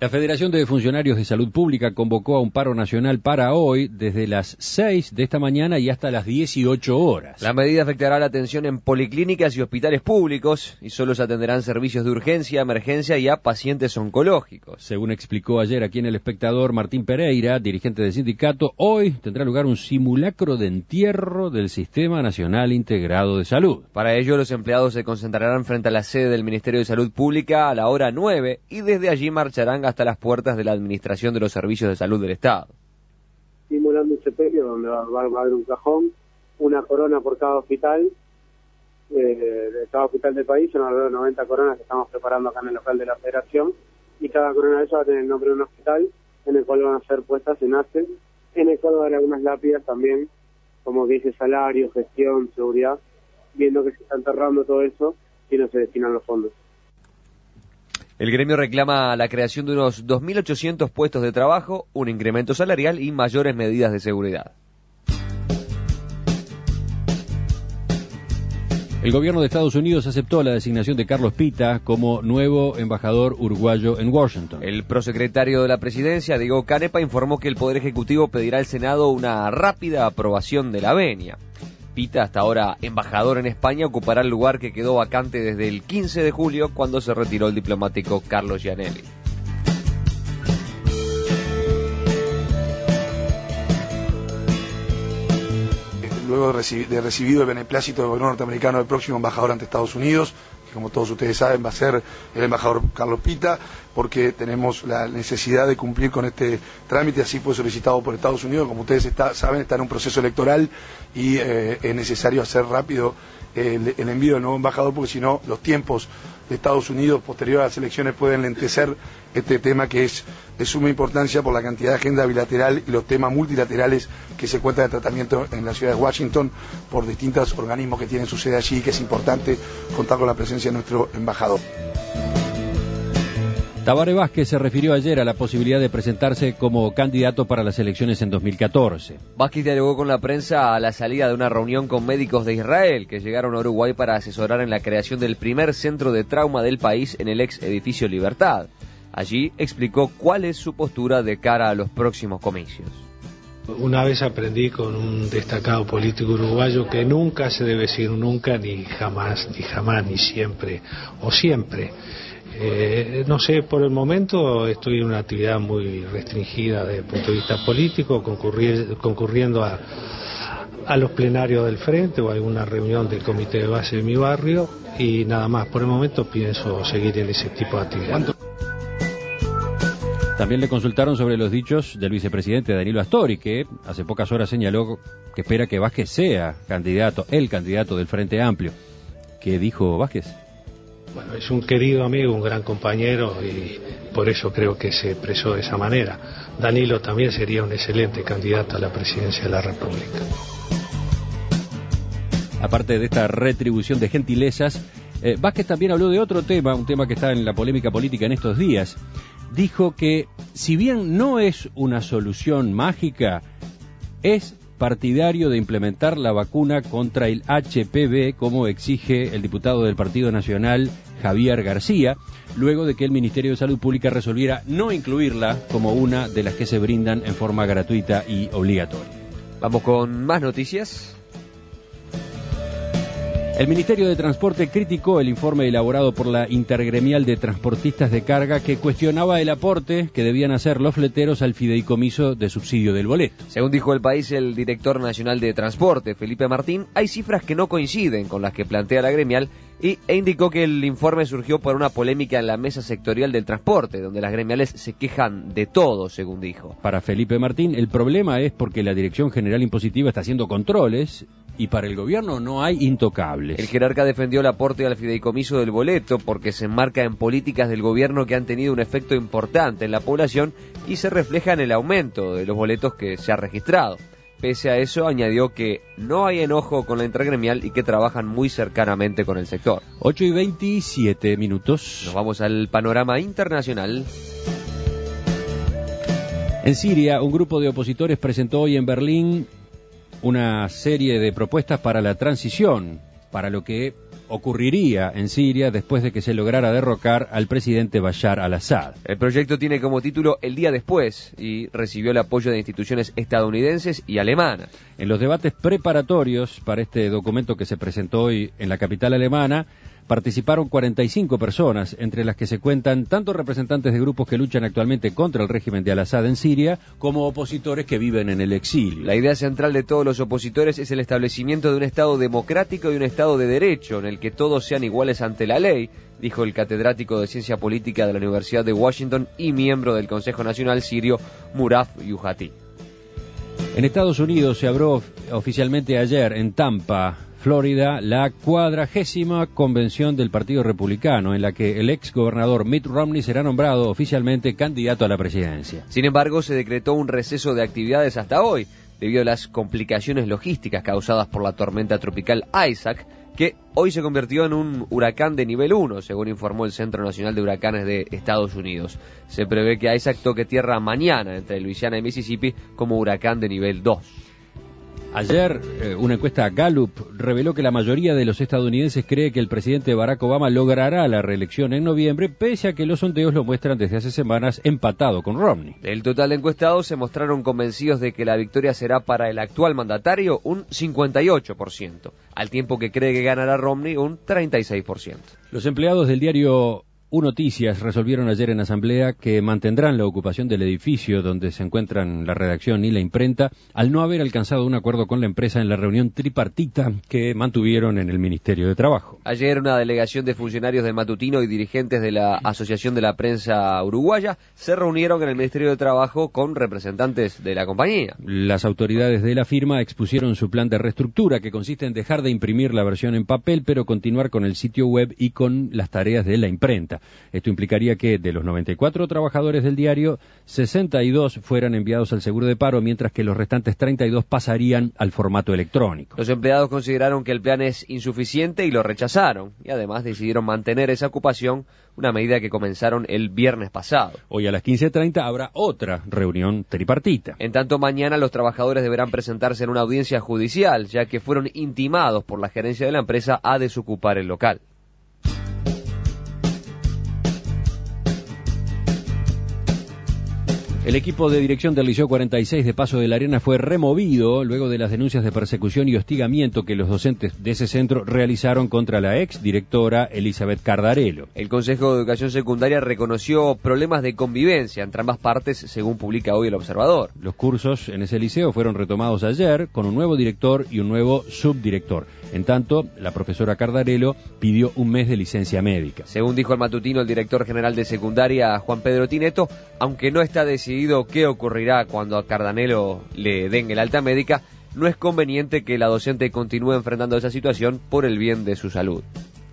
La Federación de Funcionarios de Salud Pública convocó a un paro nacional para hoy, desde las 6 de esta mañana y hasta las 18 horas. La medida afectará la atención en policlínicas y hospitales públicos y solo se atenderán servicios de urgencia, emergencia y a pacientes oncológicos. Según explicó ayer aquí en El Espectador Martín Pereira, dirigente del sindicato, hoy tendrá lugar un simulacro de entierro del Sistema Nacional Integrado de Salud. Para ello, los empleados se concentrarán frente a la sede del Ministerio de Salud Pública a la hora 9 y desde allí marcharán hasta las puertas de la Administración de los Servicios de Salud del Estado. Simulando un sepelio donde va a haber un cajón, una corona por cada hospital, de cada hospital del país, son alrededor de 90 coronas que estamos preparando acá en el local de la Federación, y cada corona de ellas va a tener el nombre de un hospital, en el cual van a ser puestas en ACE, en el cual va a haber algunas lápidas también, como que dice salario, gestión, seguridad, viendo que se está enterrando todo eso y no se destinan los fondos. El gremio reclama la creación de unos 2.800 puestos de trabajo, un incremento salarial y mayores medidas de seguridad. El gobierno de Estados Unidos aceptó la designación de Carlos Pita como nuevo embajador uruguayo en Washington. El prosecretario de la presidencia, Diego Canepa, informó que el Poder Ejecutivo pedirá al Senado una rápida aprobación de la venia. Pita, hasta ahora embajador en España, ocupará el lugar que quedó vacante desde el 15 de julio, cuando se retiró el diplomático Carlos Gianelli. Luego de recibido el beneplácito del gobierno norteamericano, el próximo embajador ante Estados Unidos, que como todos ustedes saben va a ser el embajador Carlos Pita, porque tenemos la necesidad de cumplir con este trámite. Así fue solicitado por Estados Unidos. Como ustedes saben, está en un proceso electoral y es necesario hacer rápido el envío del nuevo embajador, porque si no, los tiempos de Estados Unidos posterior a las elecciones pueden lentecer este tema, que es de suma importancia por la cantidad de agenda bilateral y los temas multilaterales que se encuentran de tratamiento en la ciudad de Washington por distintos organismos que tienen su sede allí, y que es importante contar con la presencia de nuestro embajador. Tabaré Vázquez se refirió ayer a la posibilidad de presentarse como candidato para las elecciones en 2014. Vázquez dialogó con la prensa a la salida de una reunión con médicos de Israel que llegaron a Uruguay para asesorar en la creación del primer centro de trauma del país en el ex edificio Libertad. Allí explicó cuál es su postura de cara a los próximos comicios. Una vez aprendí con un destacado político uruguayo que nunca se debe decir nunca, ni jamás, ni siempre, o siempre. No sé, por el momento estoy en una actividad muy restringida desde el punto de vista político, concurriendo a los plenarios del Frente o a alguna reunión del comité de base de mi barrio, y nada más. Por el momento pienso seguir en ese tipo de actividad. También le consultaron sobre los dichos del vicepresidente Danilo Astori, que hace pocas horas señaló que espera que Vázquez sea el candidato del Frente Amplio. ¿Qué dijo Vázquez? Bueno, es un querido amigo, un gran compañero, y por eso creo que se expresó de esa manera. Danilo también sería un excelente candidato a la presidencia de la República. Aparte de esta retribución de gentilezas, Vázquez también habló de otro tema, un tema que está en la polémica política en estos días. Dijo que, si bien no es una solución mágica, es partidario de implementar la vacuna contra el HPV, como exige el diputado del Partido Nacional, Javier García, luego de que el Ministerio de Salud Pública resolviera no incluirla como una de las que se brindan en forma gratuita y obligatoria. Vamos con más noticias. El Ministerio de Transporte criticó el informe elaborado por la Intergremial de Transportistas de Carga, que cuestionaba el aporte que debían hacer los fleteros al fideicomiso de subsidio del boleto. Según dijo El País el director nacional de Transporte, Felipe Martín, hay cifras que no coinciden con las que plantea la gremial e indicó que el informe surgió por una polémica en la mesa sectorial del transporte, donde las gremiales se quejan de todo, según dijo. Para Felipe Martín, el problema es porque la Dirección General Impositiva está haciendo controles y para el gobierno no hay intocables. El jerarca defendió el aporte al fideicomiso del boleto porque se enmarca en políticas del gobierno que han tenido un efecto importante en la población y se refleja en el aumento de los boletos que se ha registrado. Pese a eso, añadió que no hay enojo con la intergremial y que trabajan muy cercanamente con el sector. 8:27. Nos vamos al panorama internacional. En Siria, un grupo de opositores presentó hoy en Berlín una serie de propuestas para la transición, para lo que ocurriría en Siria después de que se lograra derrocar al presidente Bashar al-Assad. El proyecto tiene como título El día después y recibió el apoyo de instituciones estadounidenses y alemanas. En los debates preparatorios para este documento que se presentó hoy en la capital alemana, participaron 45 personas, entre las que se cuentan tanto representantes de grupos que luchan actualmente contra el régimen de al-Assad en Siria, como opositores que viven en el exilio. La idea central de todos los opositores es el establecimiento de un Estado democrático y un Estado de derecho, en el que todos sean iguales ante la ley, dijo el catedrático de Ciencia Política de la Universidad de Washington y miembro del Consejo Nacional Sirio, Muraf Yuhati. En Estados Unidos se abrió oficialmente ayer en Tampa, Florida, la 40ª convención del Partido Republicano, en la que el ex gobernador Mitt Romney será nombrado oficialmente candidato a la presidencia. Sin embargo, se decretó un receso de actividades hasta hoy, debido a las complicaciones logísticas causadas por la tormenta tropical Isaac, que hoy se convirtió en un huracán de nivel 1, según informó el Centro Nacional de Huracanes de Estados Unidos. Se prevé que Isaac toque tierra mañana entre Luisiana y Mississippi como huracán de nivel 2. Ayer, una encuesta Gallup reveló que la mayoría de los estadounidenses cree que el presidente Barack Obama logrará la reelección en noviembre, pese a que los sondeos lo muestran desde hace semanas empatado con Romney. Del total de encuestados se mostraron convencidos de que la victoria será para el actual mandatario un 58%, al tiempo que cree que ganará Romney un 36%. Los empleados del diario Noticias resolvieron ayer en asamblea que mantendrán la ocupación del edificio donde se encuentran la redacción y la imprenta, al no haber alcanzado un acuerdo con la empresa en la reunión tripartita que mantuvieron en el Ministerio de Trabajo. Ayer una delegación de funcionarios del Matutino y dirigentes de la Asociación de la Prensa Uruguaya se reunieron en el Ministerio de Trabajo con representantes de la compañía. Las autoridades de la firma expusieron su plan de reestructura, que consiste en dejar de imprimir la versión en papel, pero continuar con el sitio web y con las tareas de la imprenta. Esto implicaría que de los 94 trabajadores del diario, 62 fueran enviados al seguro de paro, mientras que los restantes 32 pasarían al formato electrónico. Los empleados consideraron que el plan es insuficiente y lo rechazaron, y además decidieron mantener esa ocupación, una medida que comenzaron el viernes pasado. Hoy a las 15:30 habrá otra reunión tripartita. En tanto, mañana los trabajadores deberán presentarse en una audiencia judicial, ya que fueron intimados por la gerencia de la empresa a desocupar el local. El equipo de dirección del Liceo 46 de Paso de la Arena fue removido luego de las denuncias de persecución y hostigamiento que los docentes de ese centro realizaron contra la ex directora Elizabeth Cardarello. El Consejo de Educación Secundaria reconoció problemas de convivencia entre ambas partes, según publica hoy El Observador. Los cursos en ese liceo fueron retomados ayer con un nuevo director y un nuevo subdirector. En tanto, la profesora Cardarello pidió un mes de licencia médica. Según dijo el matutino el director general de secundaria, Juan Pedro Tineto, aunque no está decidido qué ocurrirá cuando a Cardarello le den el alta médica, no es conveniente que la docente continúe enfrentando esa situación por el bien de su salud.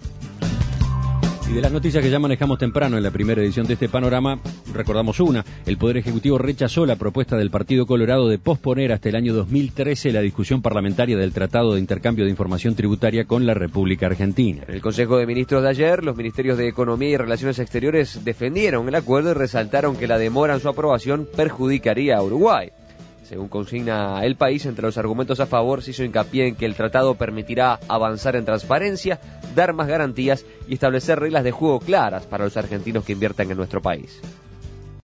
Y de las noticias que ya manejamos temprano en la primera edición de este panorama, recordamos una. El Poder Ejecutivo rechazó la propuesta del Partido Colorado de posponer hasta el año 2013 la discusión parlamentaria del Tratado de Intercambio de Información Tributaria con la República Argentina. En el Consejo de Ministros de ayer, los Ministerios de Economía y Relaciones Exteriores defendieron el acuerdo y resaltaron que la demora en su aprobación perjudicaría a Uruguay. Según consigna El País, entre los argumentos a favor se hizo hincapié en que el tratado permitirá avanzar en transparencia, dar más garantías y establecer reglas de juego claras para los argentinos que inviertan en nuestro país.